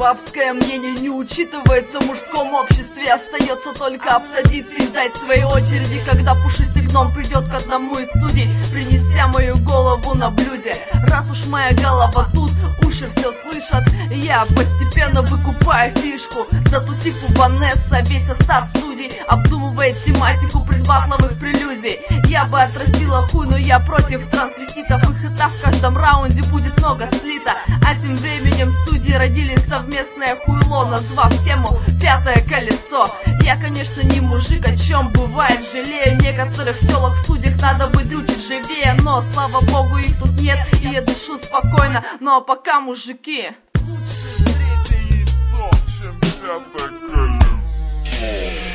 бабское мнение не учитывается в мужском обществе. Остается только обсадиться и ждать своей очереди, когда пушистый гном придет к одному из судей, принеся мою голову на блюде. Раз уж моя голова тут, уши все слышат, я постепенно выкупаю фишку. Затусив у Ванесса весь состав судей, обдумывает тематику предбатловых прелюдий. Я бы отрастила хуй, но я против трансвеститов. Их и так в каждом раунде будет много слито. А тем временем судьи родили совместное хуйло, назвав тему «Пятое колесо». Я, конечно, не мужик, о чем бывает жалею. Некоторых телок в судьях надо выдрючить живее, но, слава богу, их тут нет, и я дышу спокойно. Ну а пока, мужики, лучше третье яйцо, чем пятое колесо.